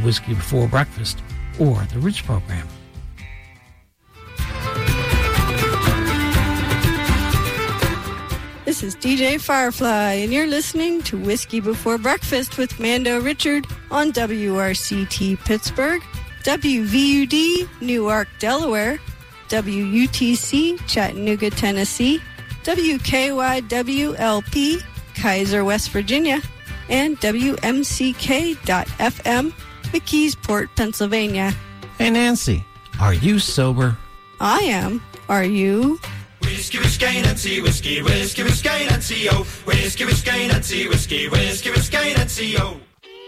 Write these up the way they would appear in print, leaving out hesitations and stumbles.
Whiskey Before Breakfast or the Rich program. This is DJ Firefly, and you're listening to Whiskey Before Breakfast with Mando Richard on WRCT Pittsburgh, WVUD Newark, Delaware, WUTC Chattanooga, Tennessee, WKYWLP Kaiser, West Virginia, and WMCK.FM McKeesport, Pennsylvania. Hey, Nancy, are you sober? I am. Are you? Whiskey, whiskey, Nancy, whiskey, whiskey, whiskey, Nancy, oh. Whiskey, whiskey, Nancy, whiskey, whiskey, whiskey, Nancy, oh.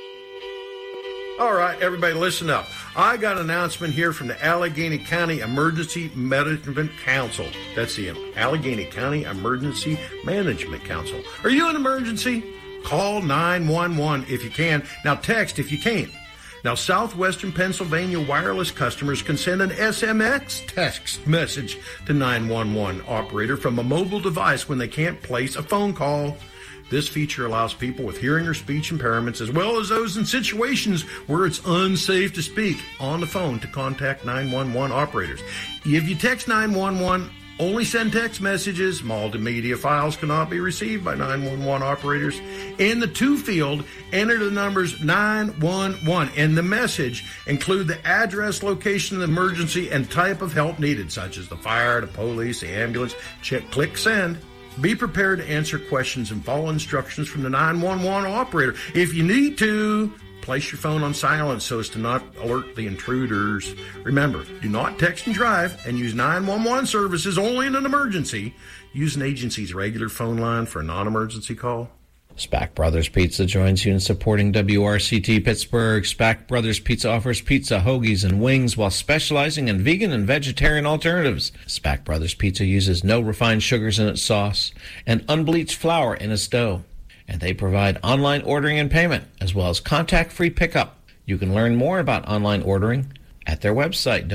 All right, everybody, listen up. I got an announcement here from the Allegheny County Emergency Management Council. That's the Allegheny County Emergency Management Council. Are you an emergency? Call 911 if you can. Now, text if you can't. Now, Southwestern Pennsylvania wireless customers can send an SMX text message to 911 operator from a mobile device when they can't place a phone call. This feature allows people with hearing or speech impairments, as well as those in situations where it's unsafe to speak on the phone, to contact 911 operators. If you text 911, only send text messages. Multimedia files cannot be received by 911 operators. In the to field, enter the numbers 911 and the message. Include the address, location of the emergency, and type of help needed, such as the fire, the police, the ambulance. Click send. Be prepared to answer questions and follow instructions from the 911 operator. If you need to, place your phone on silent so as to not alert the intruders. Remember, do not text and drive, and use 911 services only in an emergency. Use an agency's regular phone line for a non-emergency call. Spack Brothers Pizza joins you in supporting WRCT Pittsburgh. Spack Brothers Pizza offers pizza, hoagies, and wings while specializing in vegan and vegetarian alternatives. Spack Brothers Pizza uses no refined sugars in its sauce and unbleached flour in its dough. And they provide online ordering and payment, as well as contact-free pickup. You can learn more about online ordering at their website,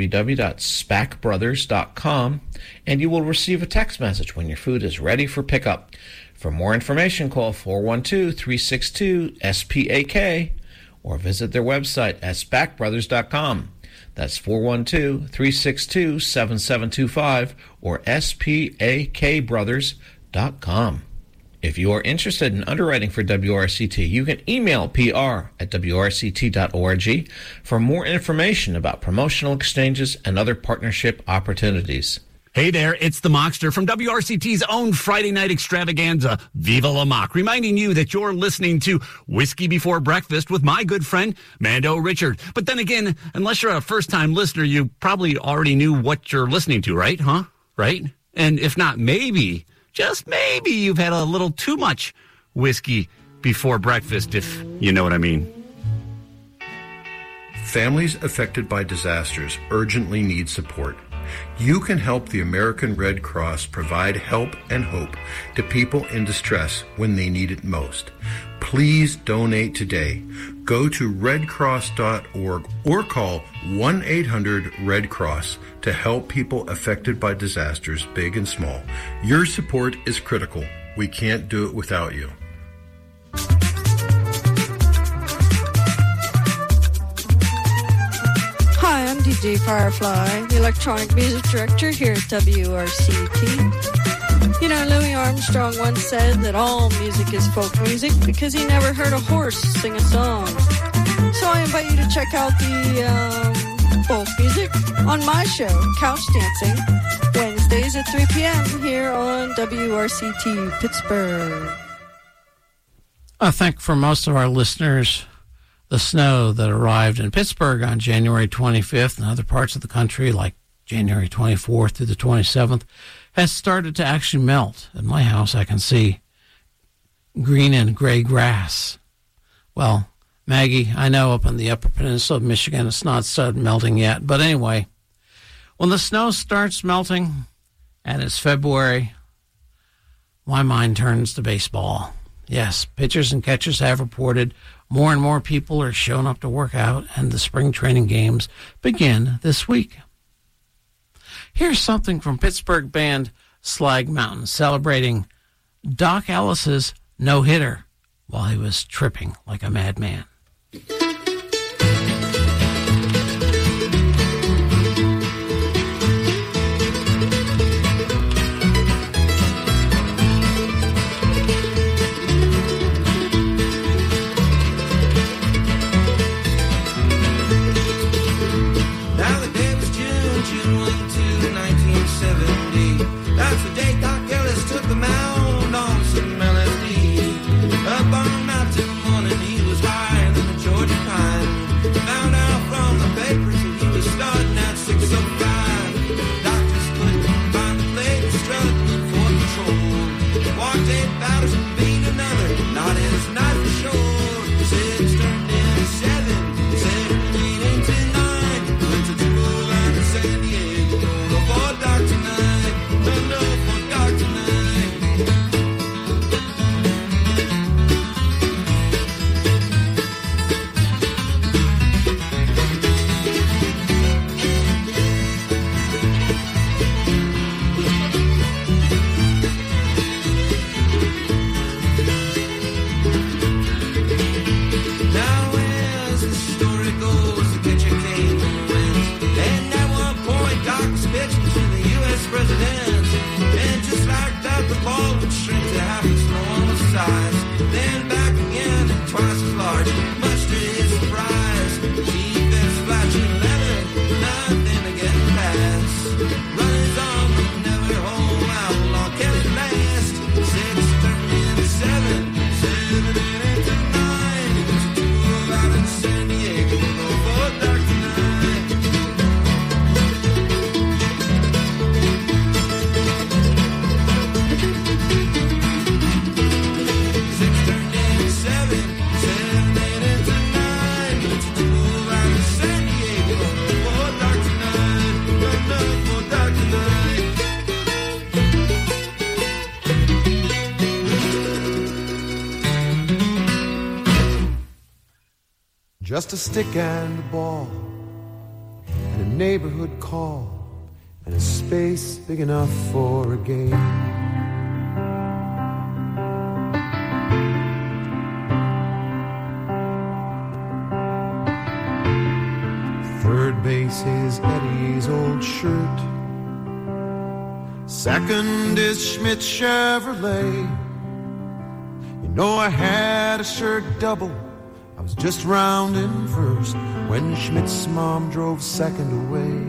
www.spackbrothers.com, and you will receive a text message when your food is ready for pickup. For more information, call 412-362-SPAK or visit their website at spackbrothers.com. That's 412-362-7725 or spakbrothers.com. If you are interested in underwriting for WRCT, you can email pr@wrct.org for more information about promotional exchanges and other partnership opportunities. Hey there, it's the Mockster from WRCT's own Friday night extravaganza, Viva la Mock, reminding you that you're listening to Whiskey Before Breakfast with my good friend, Mando Richard. But then again, unless you're a first-time listener, you probably already knew what you're listening to, right? Right? And if not, maybe, just maybe, you've had a little too much whiskey before breakfast, if you know what I mean. Families affected by disasters urgently need support. You can help the American Red Cross provide help and hope to people in distress when they need it most. Please donate today. Go to redcross.org or call 1-800-RED-CROSS to help people affected by disasters, big and small. Your support is critical. We can't do it without you. Hi, I'm DJ Firefly, the electronic music director here at WRCT. You know, Louis Armstrong once said that all music is folk music because he never heard a horse sing a song. So I invite you to check out the folk music on my show, Couch Dancing, Wednesdays at 3 p.m. here on WRCT Pittsburgh. I think for most of our listeners, the snow that arrived in Pittsburgh on January 25th and other parts of the country, like January 24th through the 27th, has started to actually melt. At my house, I can see green and gray grass. Well, Maggie, I know up in the Upper Peninsula of Michigan, it's not started melting yet. But anyway, when the snow starts melting and it's February, my mind turns to baseball. Yes, pitchers and catchers have reported more and more people are showing up to work out, and the spring training games begin this week. Here's something from Pittsburgh band Slag Mountain celebrating Doc Ellis's no-hitter while he was tripping like a madman. just a stick and a ball, and a neighborhood call, and a space big enough for a game. Third base is Eddie's old shirt. Second is Schmidt's Chevrolet. You know I had a shirt double. I was just rounding first when Schmidt's mom drove second away.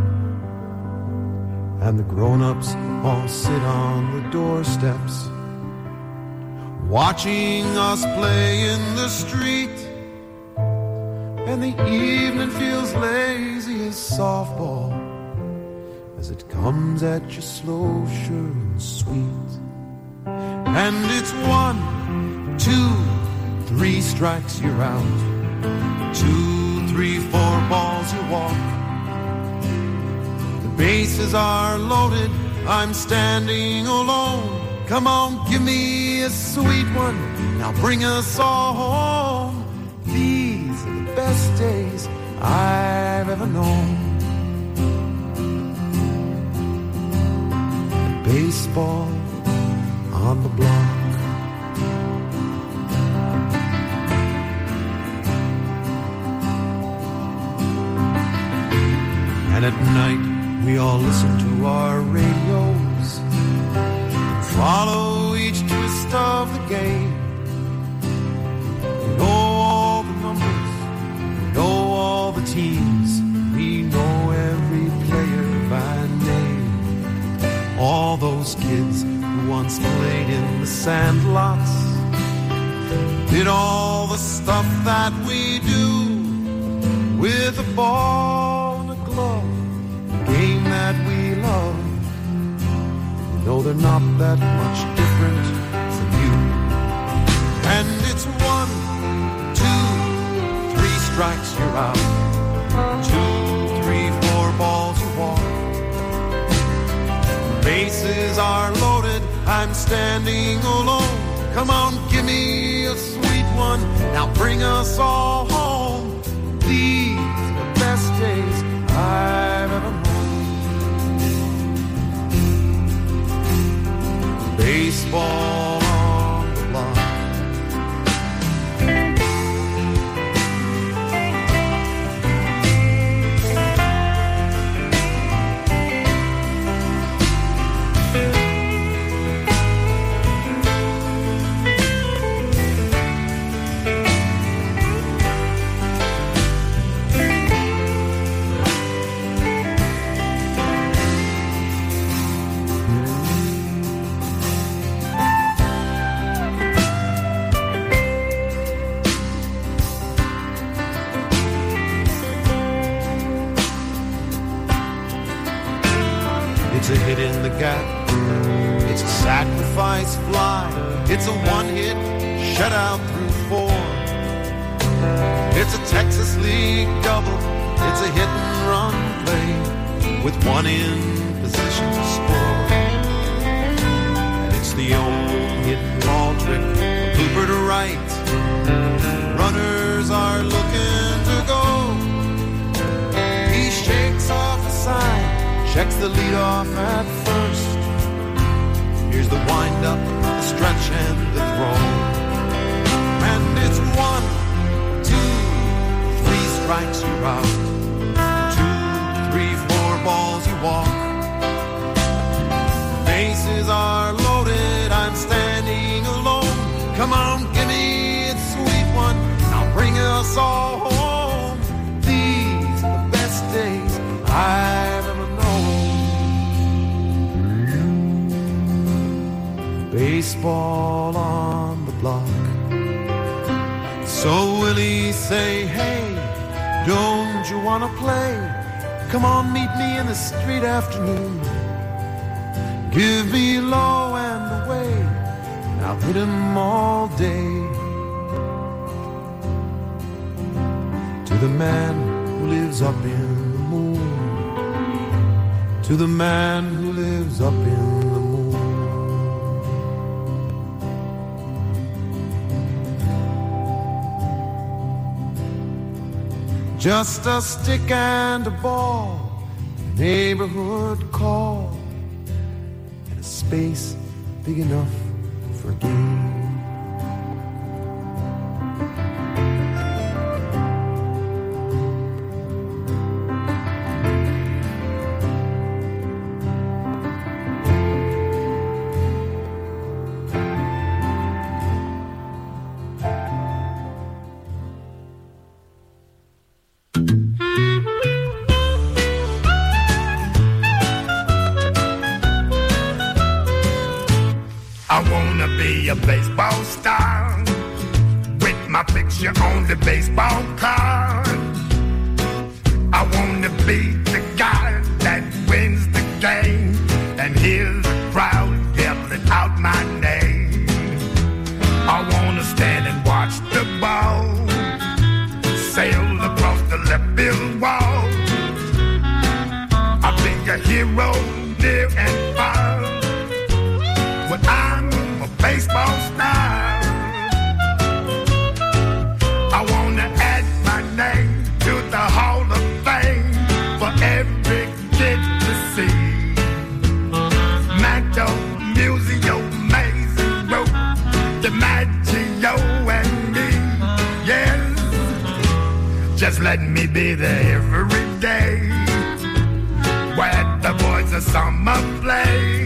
And the grown-ups all sit on the doorsteps, watching us play in the street. And the evening feels lazy as softball as it comes at you slow, sure and sweet. And it's 1, 2, 3 strikes, you're out. 2, 3, 4 balls, you walk. The bases are loaded, I'm standing alone. Come on, give me a sweet one, now bring us all home. These are the best days I've ever known. And baseball on the block. And at night we all listen to our radios, follow each twist of the game. We know all the numbers, we know all the teams, we know every player by name. All those kids who once played in the sandlots, did all the stuff that we do with a ball and a glove, the game that we love. No, they're not that much different from you. And it's 1, 2, 3 strikes, you're out. 2, 3, 4 balls, you walk. The bases are loaded, I'm standing alone. Come on, give me a sweet one, now bring us all home. These are the best days I've ever known. Baseball on the block. It's a hit in the gap, it's a sacrifice fly, it's a one-hit shutout through 4. It's a Texas League double, it's a hit and run play with one in position to score. And it's the old hit ball trick, Cooper to right, runners are looking to go. He shakes off a sign, checks the lead off at first. Here's the wind-up, the stretch, and the throw. And it's 1, 2, 3 strikes, you're out. 2, 3, 4 balls, you walk. Bases are loaded, I'm standing alone. Come on, give me a sweet one, now bring us all home. These are the best days I've ever known. Baseball on the block. So Willie say, hey, don't you wanna play? Come on, meet me in the street afternoon. Give me low and away, and I'll hit 'em all day. To the man who lives up in the moon, to the man who lives up in the moon. just a stick and a ball, a neighborhood call, and a space big enough for a game. A baseball star with my picture on the baseball card. I want to be the guy that wins the game and hear the crowd yelling out my name. I want to stand and watch the ball sail across the left field wall. I'll be a hero near and far when I'm baseball star. I want to add my name to the Hall of Fame for every kid to see. Manto, Museo, Maze, Rope, DiMaggio and me. Yes, just let me be there every day where the boys of summer play.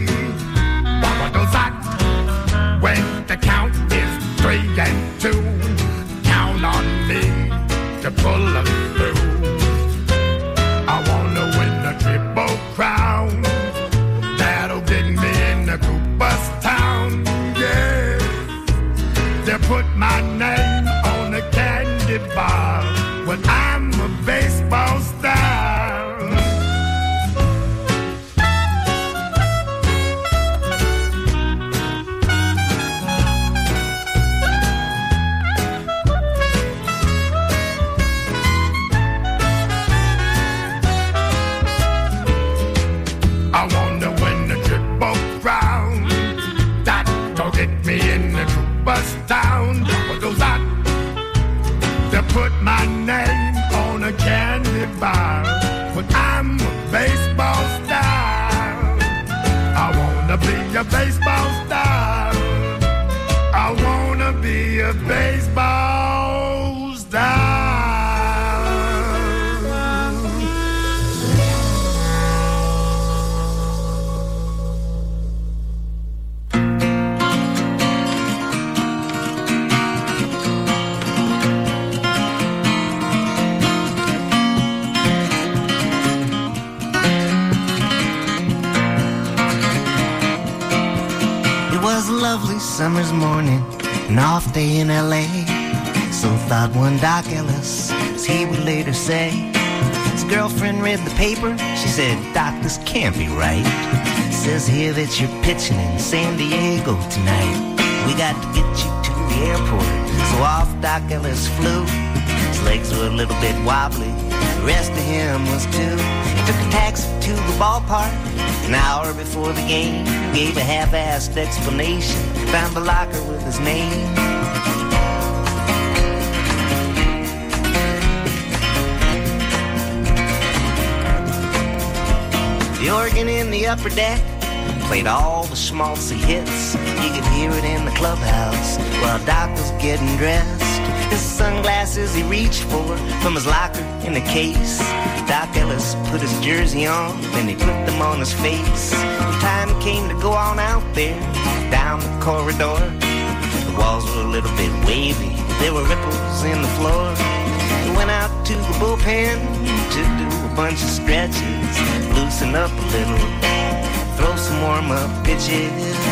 When the count is 3 and 2, count on me to pull them through. I wanna win the Triple Crown. That'll get me in the Cooperstown. Yeah, they'll put my name on a candy bar when I'm a baseball star. Down, what goes on? To put my name on a candy bar when I'm a baseball star. I wanna be a baseball star. I wanna be a baseball star. Lovely summer's morning, an off day in L.A. So thought one Doc Ellis, as he would later say. His girlfriend read the paper, she said, Doc, this can't be right. Says here that you're pitching in San Diego tonight. We got to get you to the airport. So off Doc Ellis flew. His legs were a little bit wobbly, the rest of him was too. He took a taxi to the ballpark an hour before the game. Gave a half-assed explanation, found the locker with his name. The organ in the upper deck played all the schmaltzy hits. You could hear it in the clubhouse while Doc was getting dressed. His sunglasses he reached for from his locker in the case. Doc Ellis put his jersey on, then he put them on his face. The time came to go on out there, down the corridor. The walls were a little bit wavy, there were ripples in the floor. He went out to the bullpen to do a bunch of stretches, loosen up a little, throw some warm-up pitches.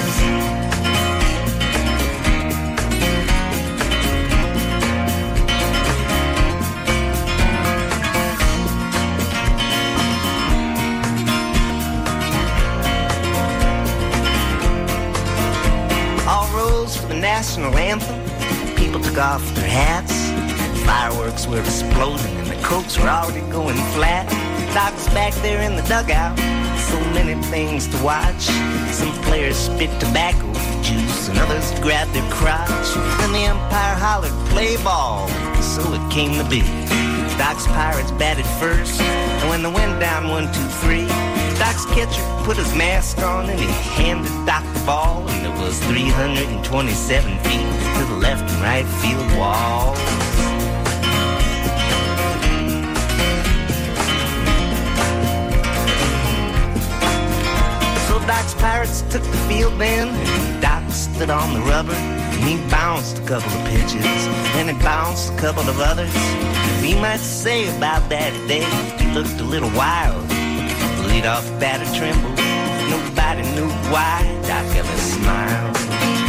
National anthem, people took off their hats. Fireworks were exploding and the Cokes were already going flat. Doc was back there in the dugout, so many things to watch. Some players spit tobacco juice and others grabbed their crotch. Then the umpire hollered, play ball, so it came to be. Doc Doc's Pirates batted first, and when they went down 1-2-3, Doc's catcher put his mask on and he handed Doc the ball, and it was 327 feet to the left and right field walls. So Doc's Pirates took the field then, and Doc stood on the rubber, and he bounced a couple of pitches, and he bounced a couple of others. We might say about that day, he looked a little wild. Lead-off batter trembled, nobody knew why. Doc Ellis smiled.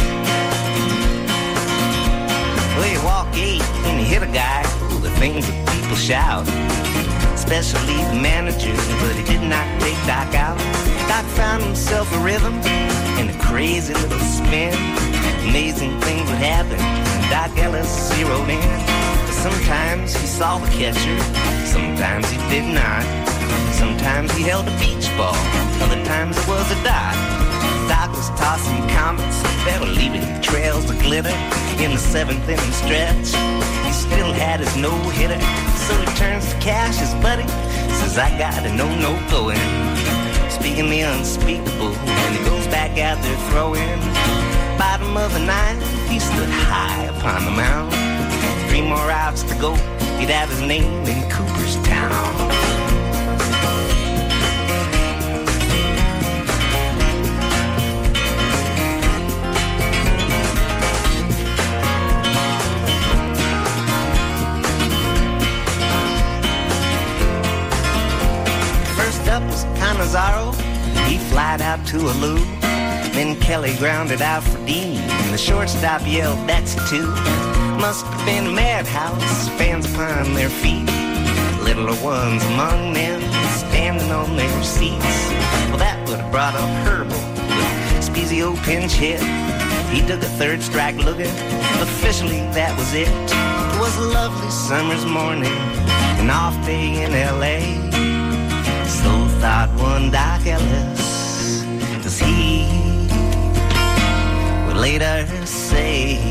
Well, he walked 8 and he hit a guy. Ooh, the things that people shout, especially the manager, but he did not take Doc out. Doc found himself a rhythm and a crazy little spin. Amazing things would happen. Doc Ellis zeroed in. Sometimes he saw the catcher, sometimes he did not. Sometimes he held a beach ball, other times it was a dot. Doc was tossing comets that were leaving trails of glitter. In the 7th inning stretch, he still had his no-hitter. So he turns to Cash, his buddy, says, I got a no going. Speaking the unspeakable, and he goes back out there throwing. Bottom of the 9th, he stood high upon the mound. 3 more outs to go, he'd have his name in Cooperstown. First up was Cannizaro, he flied out to a loop. Then Kelly grounded out for Dean, and the shortstop yelled, that's a 2. Must have been a madhouse, fans upon their feet. Littler ones among them, standing on their seats. Well, that would have brought up Herbal with Spezio pinch hit. He took a 3rd strike looking, officially that was it. It was a lovely summer's morning, an off day in L.A. So thought one Doc Ellis, as he would later say.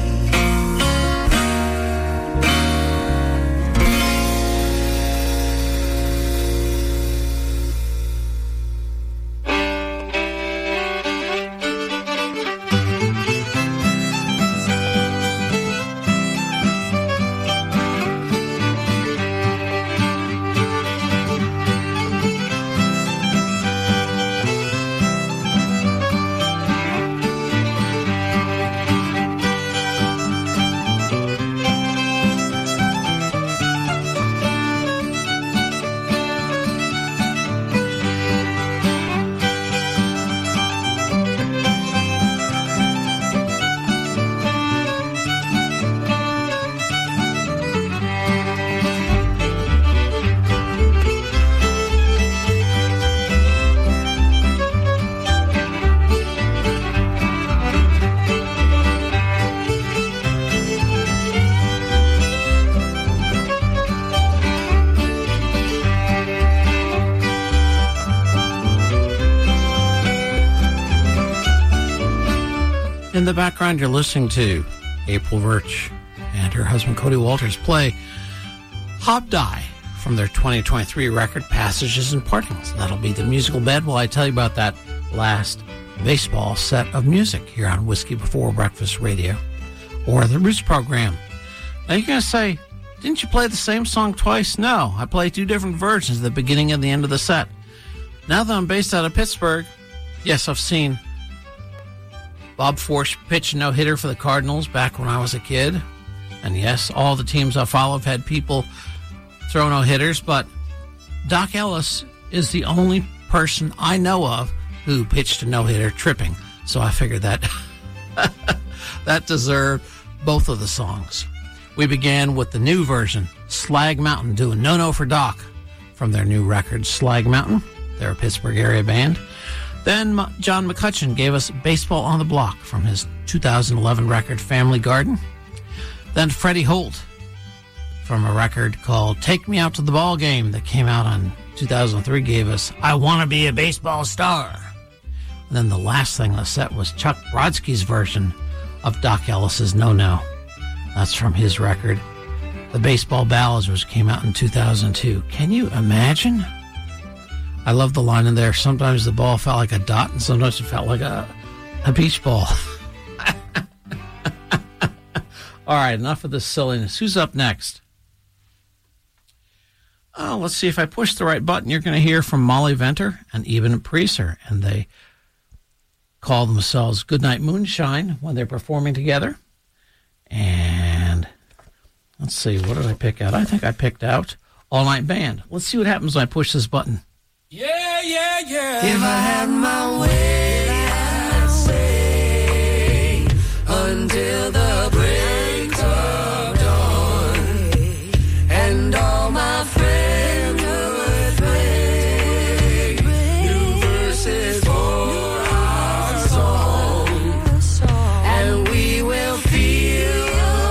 In the background, you're listening to April Virch and her husband Cody Walters play Hobdye from their 2023 record, Passages and Partings. That'll be the musical bed while I tell you about that last baseball set of music here on Whiskey Before Breakfast Radio or the Roots program. Now you're going to say, didn't you play the same song twice? No, I play 2 different versions, the beginning and the end of the set. Now that I'm based out of Pittsburgh, yes, I've seen Bob Forsch pitched a no-hitter for the Cardinals back when I was a kid. And yes, all the teams I follow have had people throw no-hitters, but Doc Ellis is the only person I know of who pitched a no-hitter tripping. So I figured that that deserved both of the songs. We began with the new version, Slag Mountain, doing No-No for Doc from their new record, Slag Mountain. They're a Pittsburgh area band. Then John McCutcheon gave us Baseball on the Block from his 2011 record, Family Garden. Then Freddie Holt from a record called Take Me Out to the Ball Game that came out in 2003 gave us I Want to Be a Baseball Star. And then the last thing on the set was Chuck Brodsky's version of Doc Ellis's No-No. That's from his record, The Baseball Ballads, which came out in 2002. Can you imagine? I love the line in there. Sometimes the ball felt like a dot, and sometimes it felt like a beach ball. All right, enough of this silliness. Who's up next? Oh, let's see if I push the right button. You're going to hear from Molly Venter and Eben Precer, and they call themselves Goodnight Moonshine when they're performing together. And let's see, what did I pick out? I think I picked out All Night Band. Let's see what happens when I push this button. Yeah, yeah, yeah. If I had my way, I'd say until the break of dawn, and all my friends would play new verses for our song, and we will feel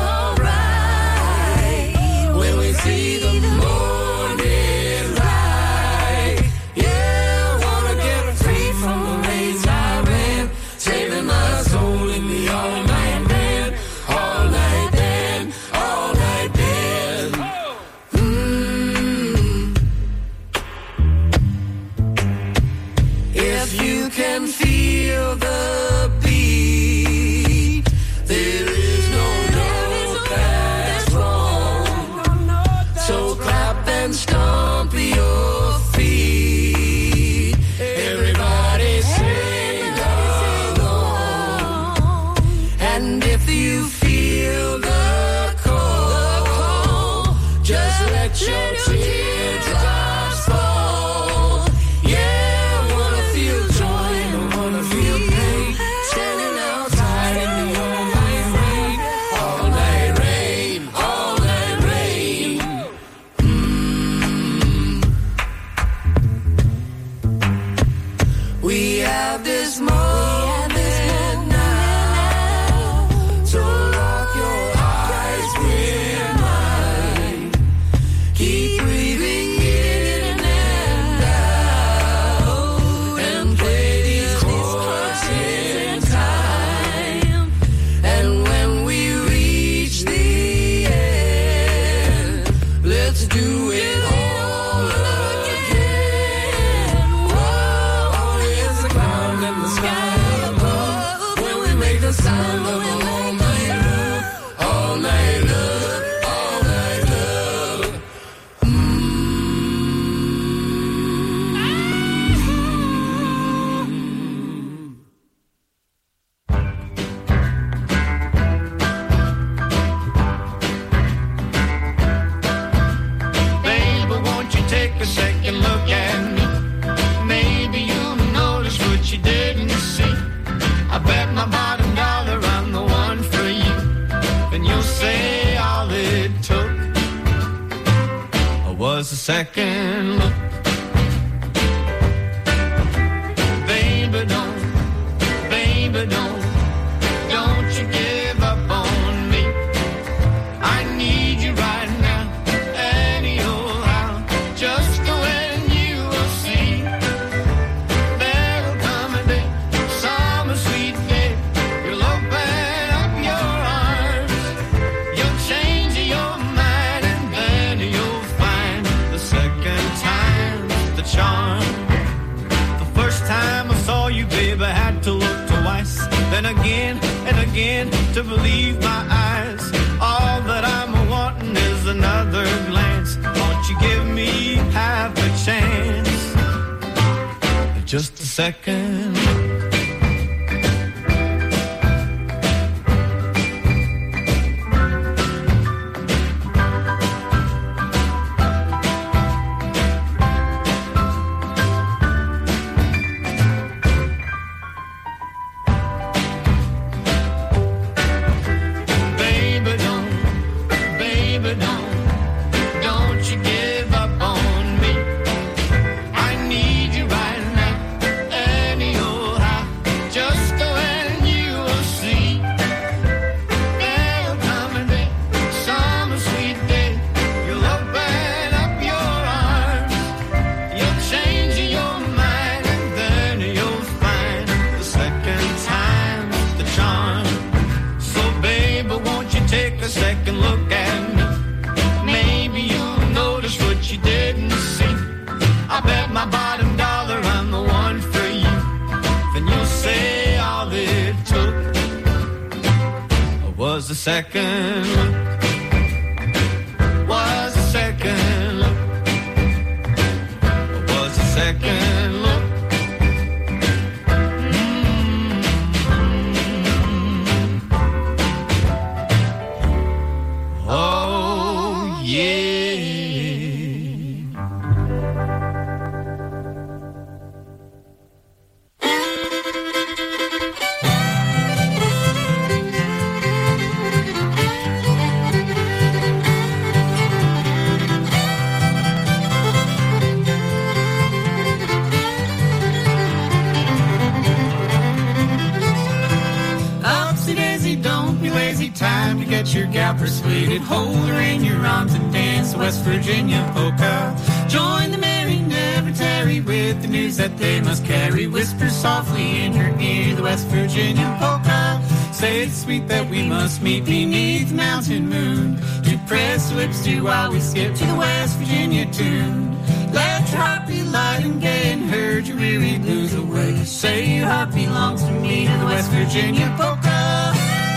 alright when we see the morning light. Yeah, I wanna get free from the ways I ran, saving my soul in the all-night band, all-night band, all-night band. If you can feel the beat, there is no note that's wrong. So clap and stomp your feet. Everybody sing along. And if you feel the call, just let your teardrops fall. Yeah, I wanna feel joy, I wanna feel pain, standing outside in the all-night rain, all-night rain, all-night rain. We have this moment now, so lock your eyes with mine. Keep breathing in and out, and play these chords in time. And when we reach the end, let's do it all again. Whoa, it's a cloud in the sky above, when we make the sound of all-night love, all-night love, all-night love. Baby, won't you take a second look at me? Maybe you'll notice what you didn't see. I bet my bottom dollar I'm the one for you. Then you'll say all it took was a second look. Baby, don't you give up on me. I need you right now, anyhow, just when you will see. There'll come a day, summer sweet day, you'll open up your arms, you'll change your mind, and then you'll find the second time's the charm. The first time I saw you, babe, I had to look twice, then again and again to believe my eyes. All that I'm wanting is another glance. Won't you give me half a chance? Just a second. Baby, don't you give up on me. I need you right now, anyhow. she didn't see. I bet my bottom dollar I'm the one for you. Then you'll say all it took was a second look. Was a second look. Was a second look. Oh, yeah. Time to get your gal persuaded. Hold her in your arms and dance the West Virginia polka. Join the merry, never tarry with the news that they must carry. Whisper softly in her ear the West Virginia polka. Say it's sweet that we must meet beneath the mountain moon. To press lips to while we skip to the West Virginia tune. Let your heart be light and gay and herd your weary blues away. Say your heart belongs to me, to the West Virginia polka.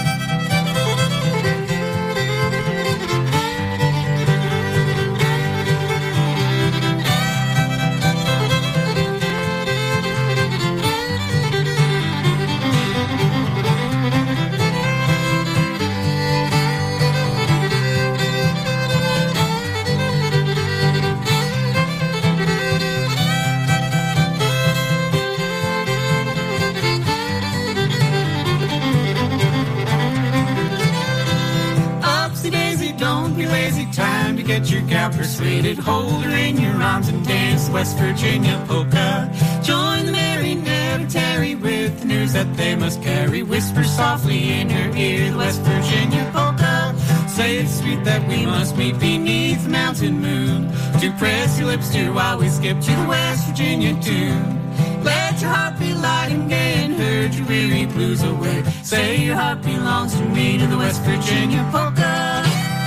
Time to get your gal persuaded. Hold her in your arms and dance the West Virginia polka. Join the merry, never tarry with the news that they must carry. Whisper softly in her ear the West Virginia polka. Say it's sweet that we must meet beneath the mountain moon. To press your lips to while we skip to the West Virginia tune. Let your heart be light and gay and herd your weary blues away. Say your heart belongs to me, to the West Virginia polka.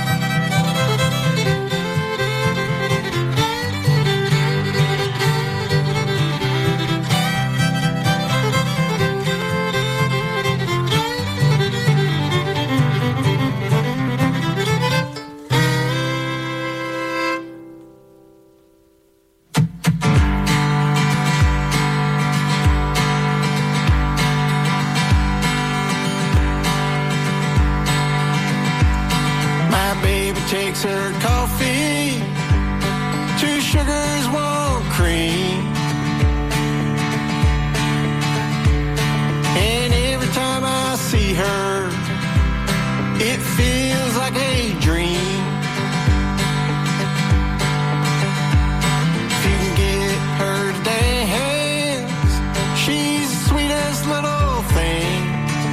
Takes her coffee, 2 sugars, 1 cream. And every time I see her, it feels like a dream. If you can get her to dance, she's the sweetest little thing.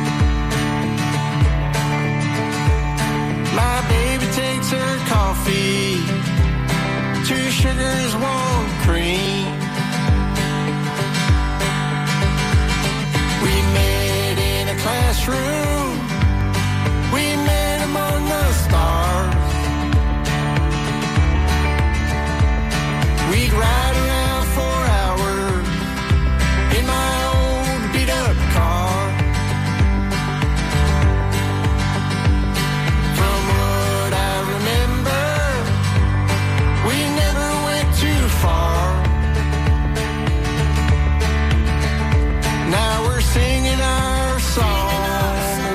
My baby takes her coffee, 2 sugars, 1 cream. We met in a classroom, we met among the stars. We'd ride around for hours in my old beat-up car. Now we're singing our song.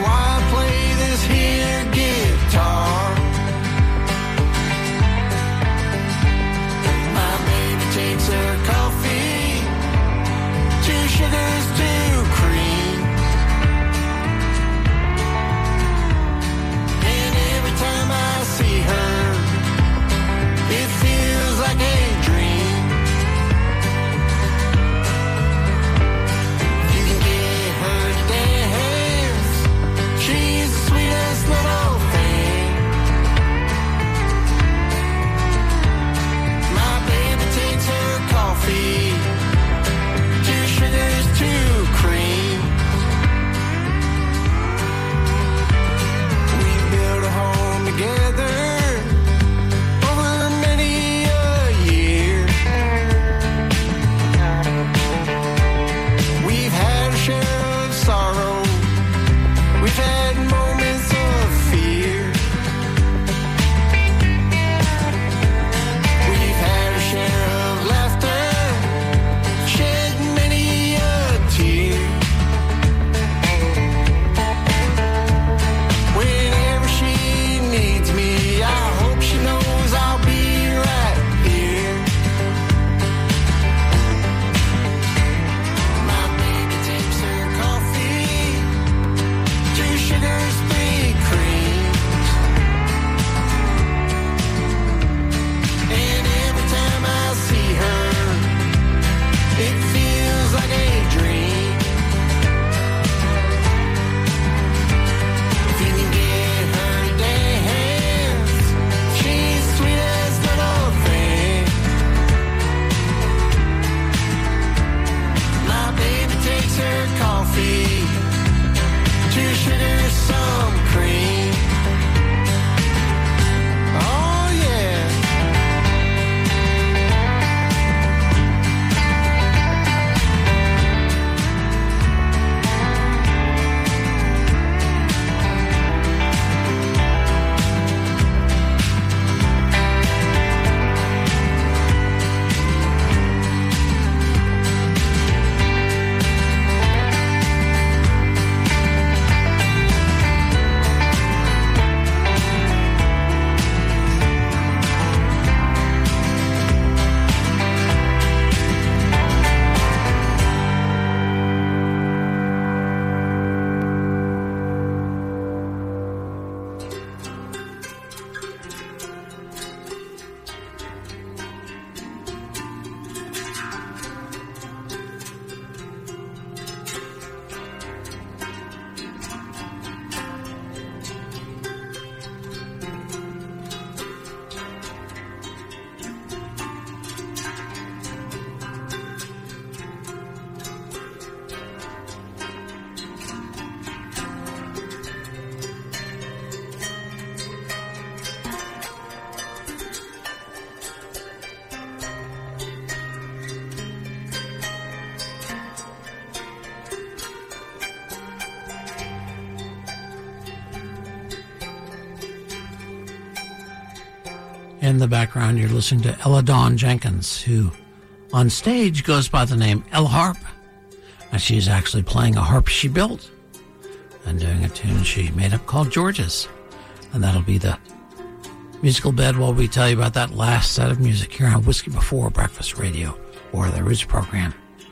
In the background, you're listening to Ella Dawn Jenkins, who on stage goes by the name Ella Harp. And she's actually playing a harp she built and doing a tune she made up called George's. And that'll be the musical bed while we tell you about that last set of music here on Whiskey Before Breakfast Radio, or the Roots program.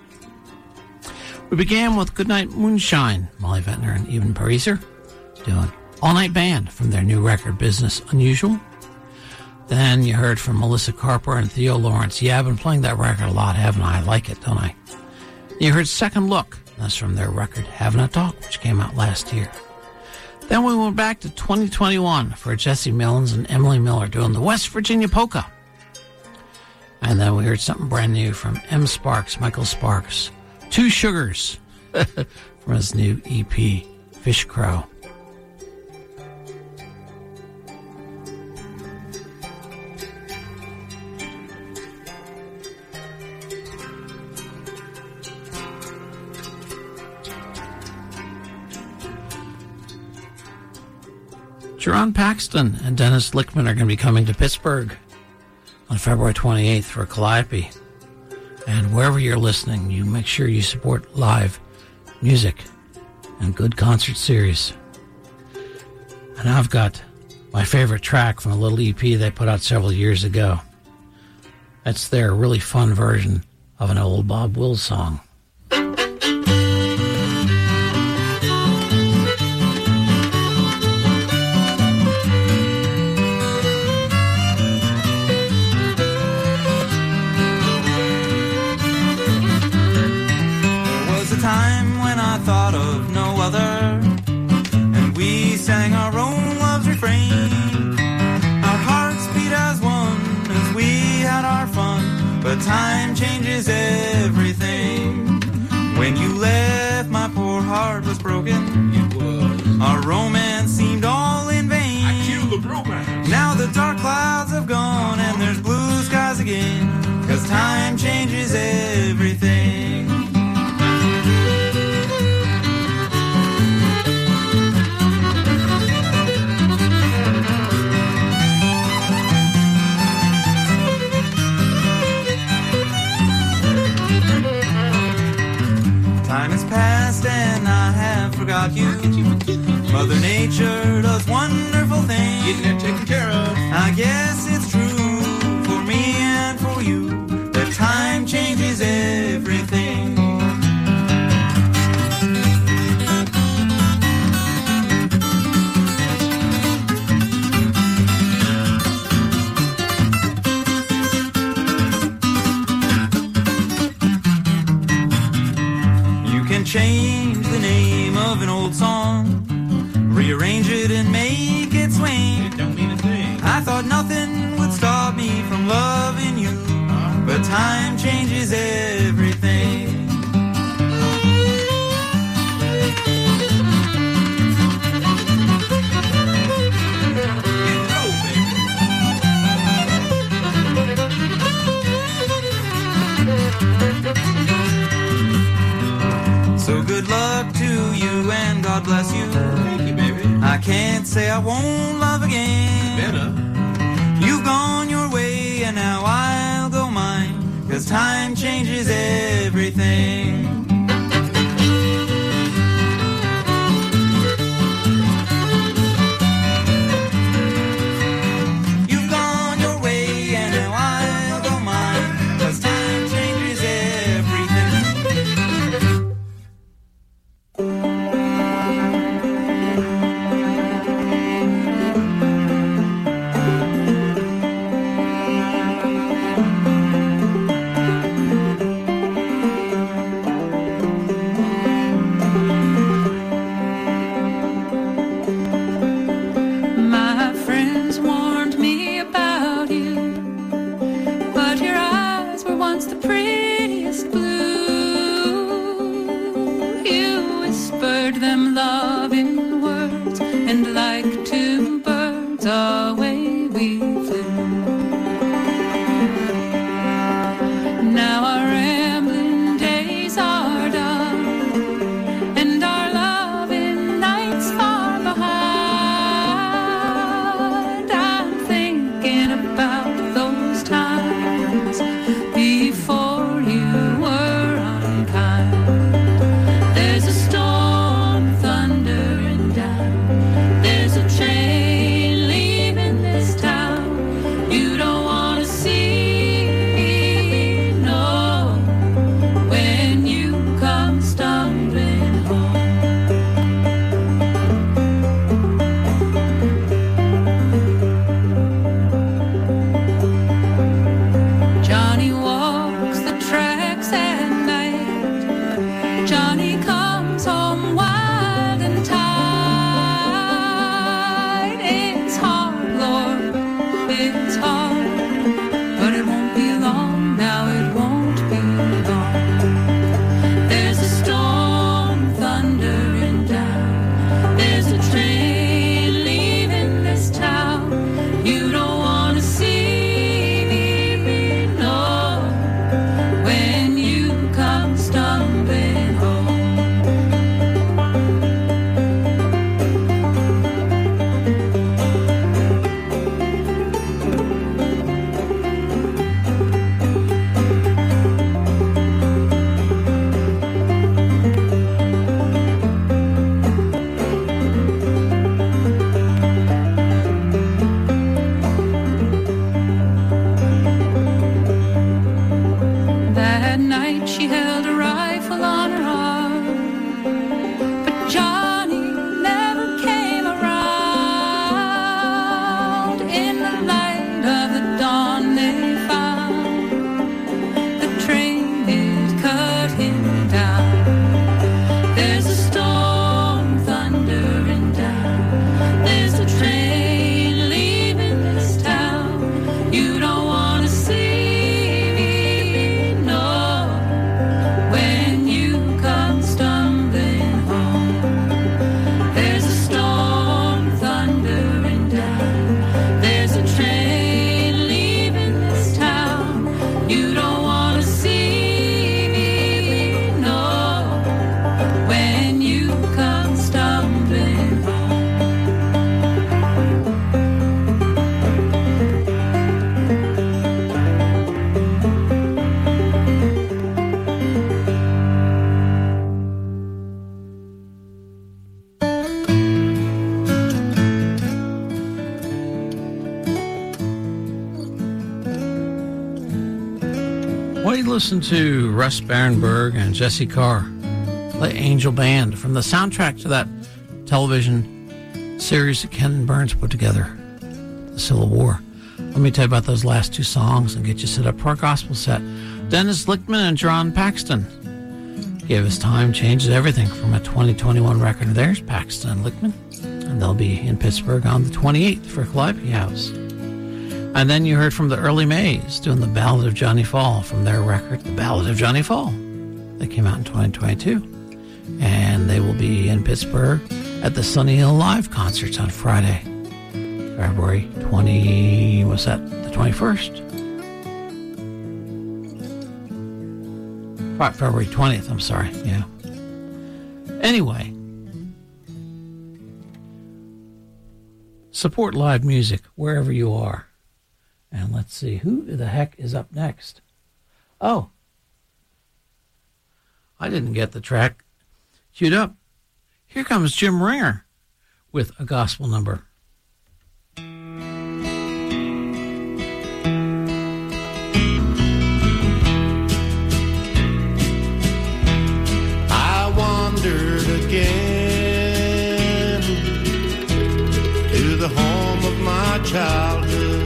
We began with Goodnight Moonshine, Molly Ventnor and Evan Pariser doing All Night Band from their new record Business Unusual. Then you heard from Melissa Carper and Theo Lawrence. Yeah, I've been playing that record a lot, haven't I? I like it, don't I? You heard Second Look. That's from their record Having a Talk, which came out last year. Then we went back to 2021 for Jesse Millens and Emily Miller doing the West Virginia Polka. And then we heard something brand new from M. Sparks, Michael Sparks. Two Sugars from his new EP, Fish Crow. Jerron Paxton and Dennis Lickman are going to be coming to Pittsburgh on February 28th for Calliope. And wherever you're listening, you make sure you support live music and good concert series. And I've got my favorite track from a little EP they put out several years ago. That's their really fun version of an old Bob Wills song. Time when I thought of no other, and we sang our own love's refrain. Our hearts beat as one as we had our fun, but time changes everything. When you left, my poor heart was broken. It was. Our romance seemed all in vain. I killed the romance. Now the dark clouds have gone and there's blue skies again, 'cause time changes everything. Time has passed and I have forgot you. Mother Nature does wonderful things. Getting it taken care of. I guess it's true for me and for you that time changes everything. Change the name of an old song, rearrange it and make it swing. It don't mean a thing. I thought nothing would stop me from loving you, but time changes everything. So good luck to you and God bless you. Thank you, baby. I can't say I won't love again. Better. You've gone your way and now I'll go mine, 'cause time changes everything. You've gone your way and now I'll go mine, 'cause time changes everything. Them loving words, and like two birds away we flew. Now our rambling days are done, and our loving nights far behind. I'm thinking about Well, you listen to Russ Barenberg and Jesse Carr play Angel Band from the soundtrack to that television series that Ken Burns put together, The Civil War. Let me tell you about those last two songs and get you set up for our gospel set. Dennis Lichtman and John Paxton. Gave Us Time changes everything from a 2021 record of theirs, Paxton and Lichtman. And they'll be in Pittsburgh on the 28th for Calliope House. And then you heard from the Early Mays doing the Ballad of Johnny Fall from their record, The Ballad of Johnny Fall. They came out in 2022. And they will be in Pittsburgh at the Sunny Hill Live concerts on Friday, February 20, what's that, the 21st? February 20th, I'm sorry, yeah. Anyway, support live music wherever you are. And let's see, who the heck is up next? Oh, I didn't get the track queued up. Here comes Jim Ringer with a gospel number. I wandered again to the home of my childhood,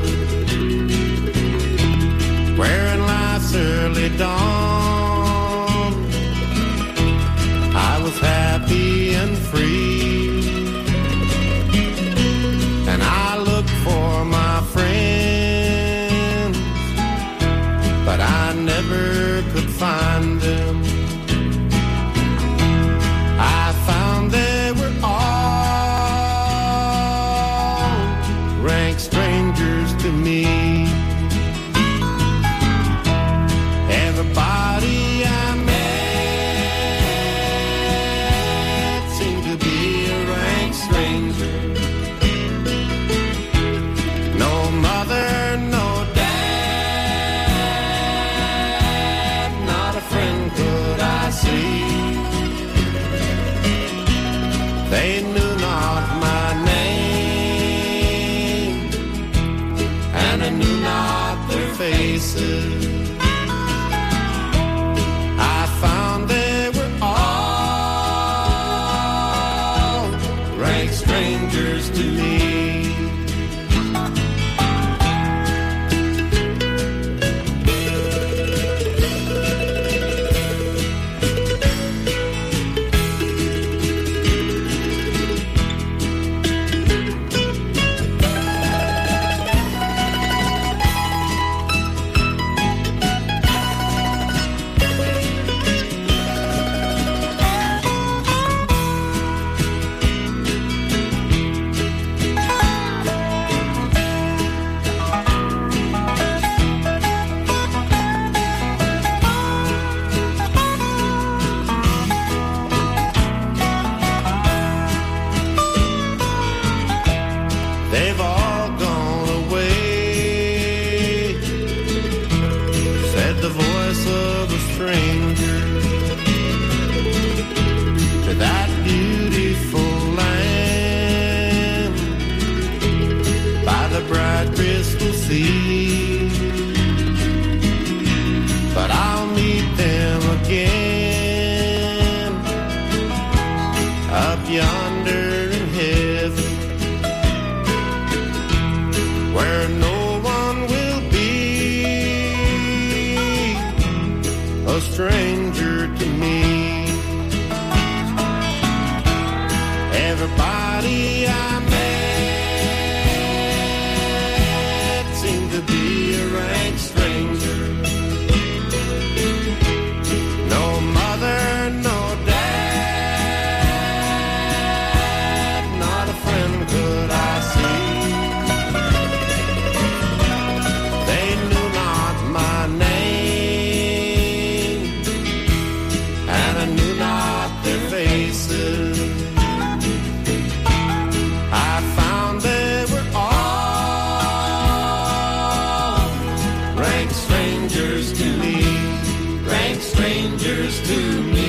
where in life's early dawn I was happy and free, and I looked for my friends, but I never could find them. I found they were all rank strangers to me. Everybody I met seemed to be a rank stranger. No mother, no dad, not a friend could I see. They knew not my name, and I knew not their faces. I found they were all rank strangers to me. They've all gone away, said the voice of a stranger, to that beautiful land by the bright crystal sea. But I'll meet them again up yonder in heaven, where no one will be a stranger to me. Everybody I met seemed to be a rank stranger. No mother, no dad, not a friend could I see. They knew not my name, and I knew not their faces. I found they were all rank strangers to me, rank strangers to me.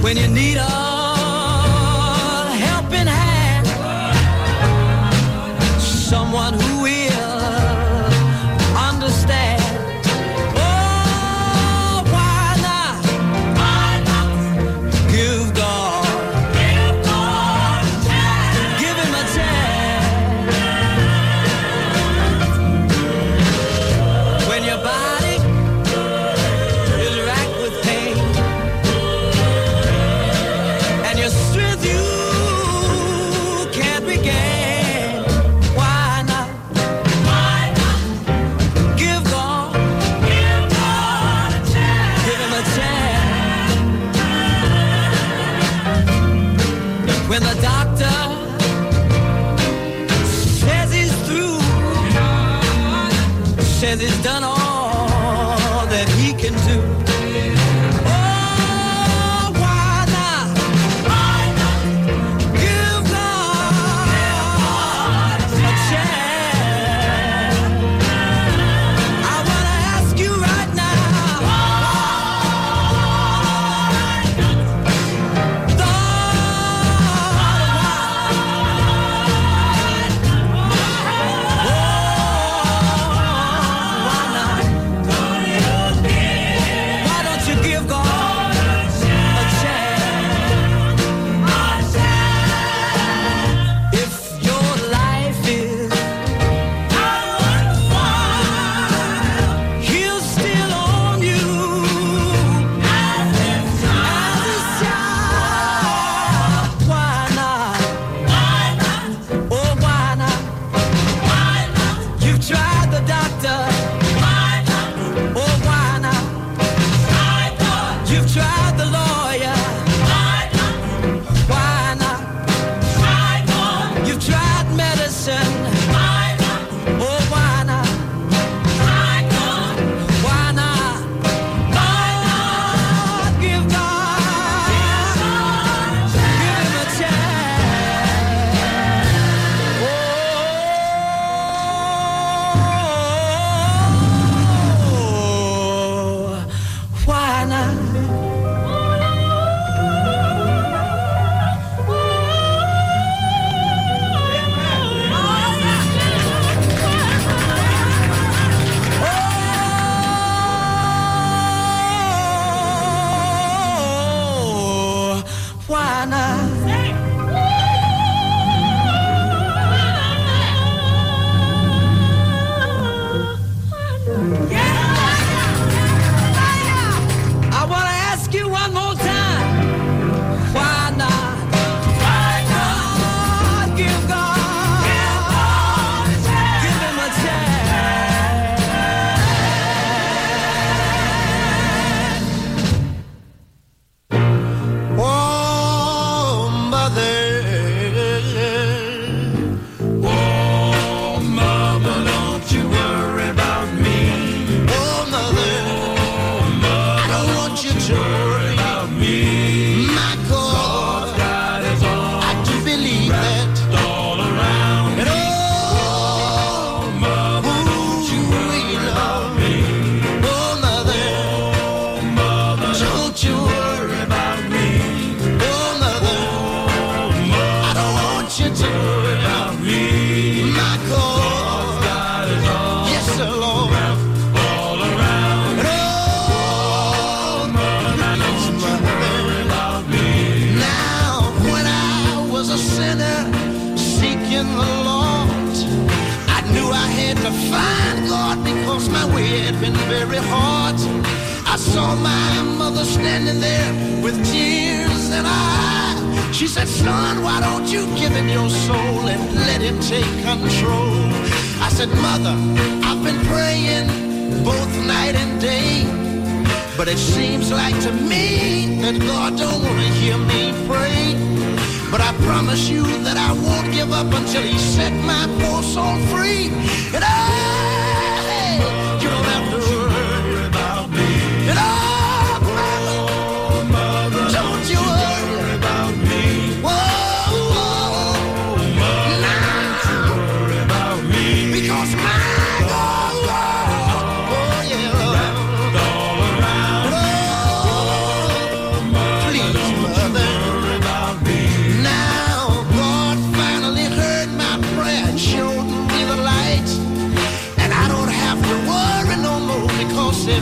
when you need a helping hand, someone who will understand. Oh, why not? Why not? Give God a chance. Give him a chance. When your body is racked with pain and your strength you can't regain, why not? Why not? Give God a chance. Give him a chance. When the doctor says he's through, says he's done all that he can do. Oh, why not? Why not? Give God a chance. I want to ask you right now. Why don't you give God a chance? If your life is He'll still own you as His child. Why not? Oh, why not? You've tried the doctor. Oh, why not? You've tried the lawyer. Why not? You've tried medicine. Oh, why not? Why not? Give God, give him a chance. Oh, why not? Oh, why not? I want to ask you one more time. Why not? Why not? Give God a chance. Give him a chance. Oh, mother. Oh, mother, don't you worry about me. Oh, mother. I don't want you to worry About me. my God. God is all I do believe that. all around. And oh, Mother, don't you worry about me. oh, mother. Mother, Don't you worry. about me. Oh, mother. I don't want you to worry About me. my God. God is all Yes, sir, Lord. all around. And oh, Mother, don't you worry about me. now when I was a sinner seeking the Lord, I knew I had to find God because my way had been very hard. I saw my mother standing there with tears in her eye. She said, son, why don't you give him your soul and let him take control? I said, mother, I've been praying both night and day, but it seems like to me that God don't want to hear me pray. But I promise you that I won't give up until he set my poor soul free. And you don't have to worry about me. And mother, don't you worry about me. Whoa, now, Worry about me. because my God, oh yeah, All around. oh, please, mother.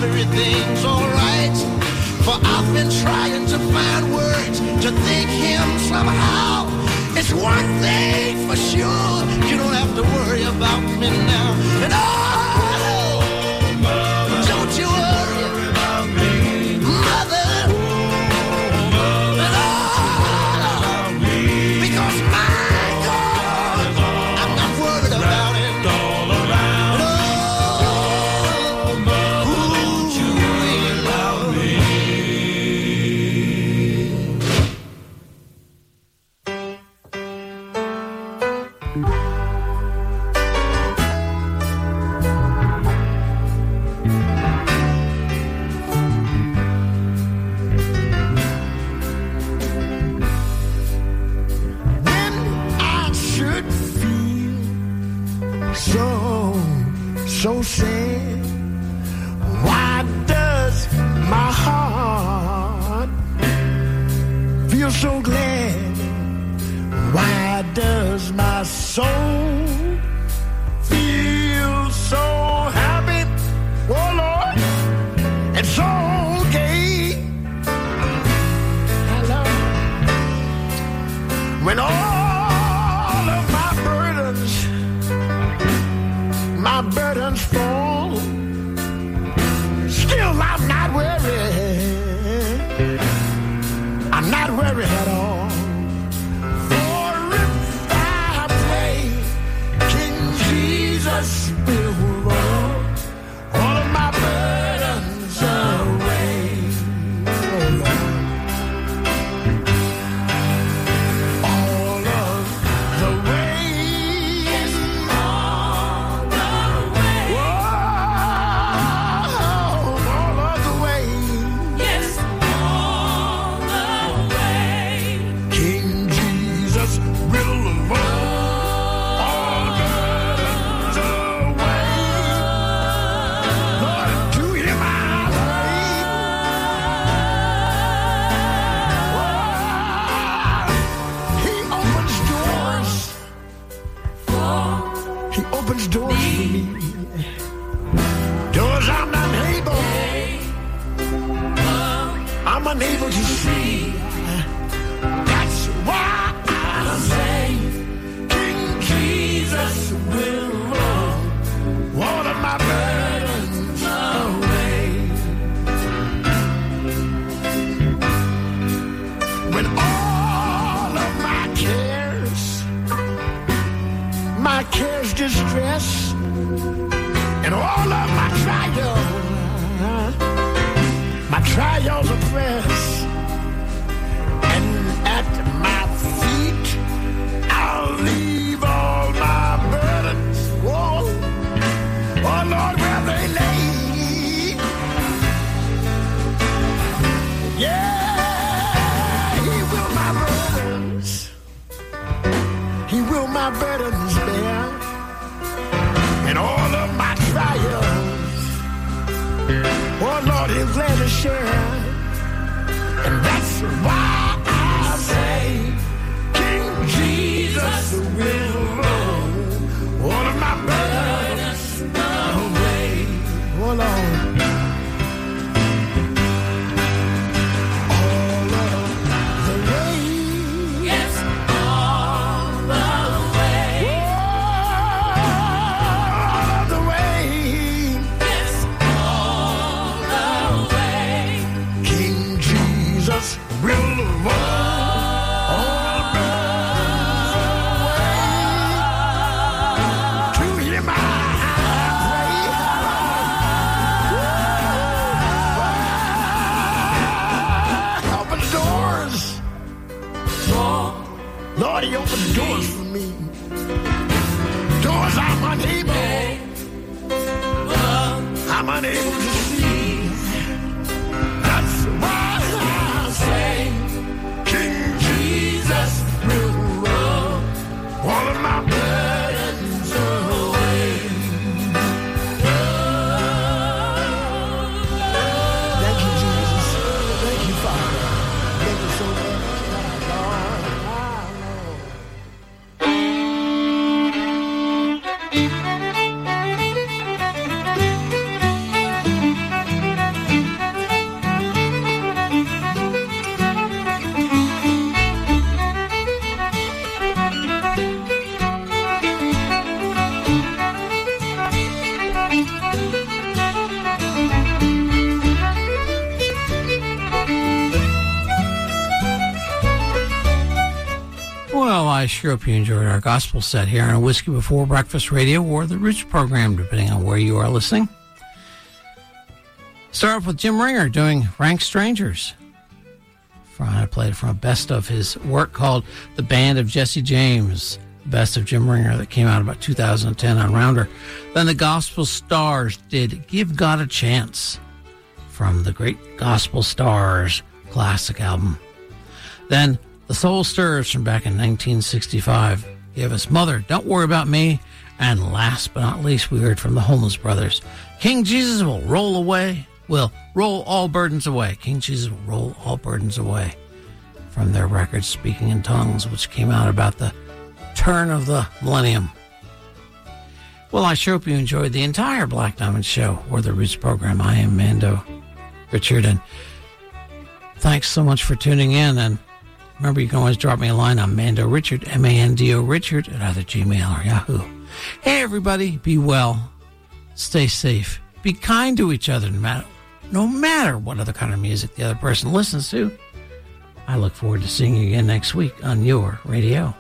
everything's alright. For I've been trying to find words to thank him somehow. It's one thing for sure, you don't have to worry about me now. And oh, don't you worry about me, mother. And oh, because my God, I'm not worried about it. And oh, won't you worry about me? When I should feel so sad, why does my heart feel so glad? Why does my soul feel so happy? Oh Lord, and so gay. Hello. When all of my burdens fall, still I'm not worried. I'm not worried at all. For if I pray, King Jesus will roll all of my burdens away. Oh Lord. All of the way. Yes, all the way. Whoa, all of the way. Yes, all the way. King Jesus will roll all burdens away. Lord, to him I pray. He opens doors. He opens doors for me. Doors I'm unable to see. That's why I say King Jesus will roll all of my burdens away. When all of my cares distress, and all of my trials oppress, and at my feet I'll leave all my burdens. Oh Lord, where they lay. Yeah, He will my burdens bear, and all of my trials. Oh Lord, He's glad to share, and that's why I say King Jesus will roll all of my burdens away. Oh Lord. Lord, He opens doors for me. Doors I'm unable to see. That's why I say King Jesus will roll all of my burdens away. Thank you, Jesus. Thank you, Father. Thank you so much. I sure hope you enjoyed our gospel set here on Whiskey Before Breakfast Radio or the Roots program, depending on where you are listening. Start off with Jim Ringer doing Rank Strangers. I played from a best of his work called The Band of Jesse James, the best of Jim Ringer that came out about 2010 on Rounder. Then the Gospel Stars did Give God a Chance from the Great Gospel Stars classic album. Then the Soul Stirrers from back in 1965 gave us Mother, Don't Worry About Me. And last but not least, we heard from the Holmes Brothers, King Jesus Will Roll All Burdens Away. King Jesus Will Roll All Burdens Away, from their record Speaking in Tongues, which came out about the turn of the millennium. Well, I sure hope you enjoyed the entire Black Diamond Show or the Roots program. I am Mando Richard, and thanks so much for tuning in. And remember, you can always drop me a line on Mando Richard, M-A-N-D-O Richard, at either Gmail or Yahoo. Hey, everybody, be well, stay safe, be kind to each other, no matter what other kind of music the other person listens to. I look forward to seeing you again next week on your radio.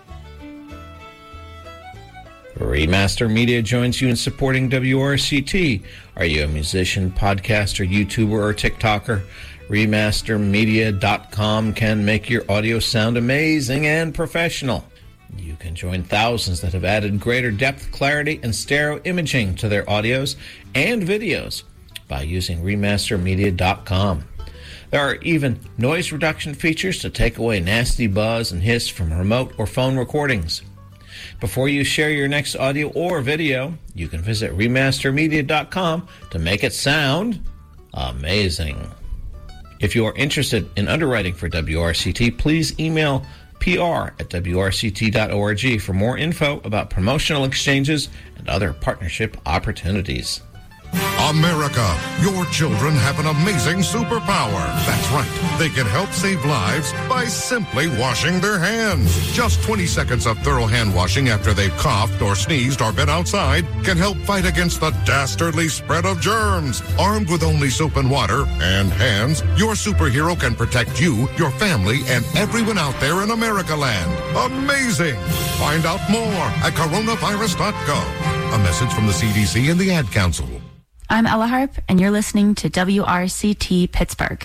Remaster Media joins you in supporting WRCT. Are you a musician, podcaster, YouTuber, or TikToker? Remastermedia.com can make your audio sound amazing and professional. You can join thousands that have added greater depth, clarity, and stereo imaging to their audios and videos by using Remastermedia.com. There are even noise reduction features to take away nasty buzz and hiss from remote or phone recordings. Before you share your next audio or video, you can visit Remastermedia.com to make it sound amazing. If you are interested in underwriting for WRCT, please email pr@wrct.org for more info about promotional exchanges and other partnership opportunities. America, your children have an amazing superpower. That's right. They can help save lives by simply washing their hands. Just 20 seconds of thorough hand washing after they've coughed or sneezed or been outside can help fight against the dastardly spread of germs. Armed with only soap and water and hands, your superhero can protect you, your family, and everyone out there in America land. Amazing! Find out more at coronavirus.gov. A message from the CDC and the Ad Council. I'm Ella Harp, and you're listening to WRCT Pittsburgh.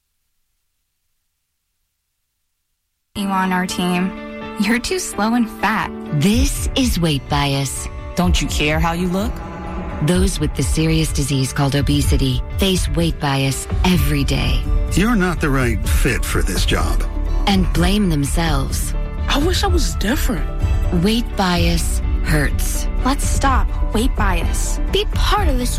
You on our team. You're too slow and fat. This is weight bias. Don't you care how you look? Those with the serious disease called obesity face weight bias every day. You're not the right fit for this job. And blame themselves. I wish I was different. Weight bias hurts. Let's stop weight bias. Be part of this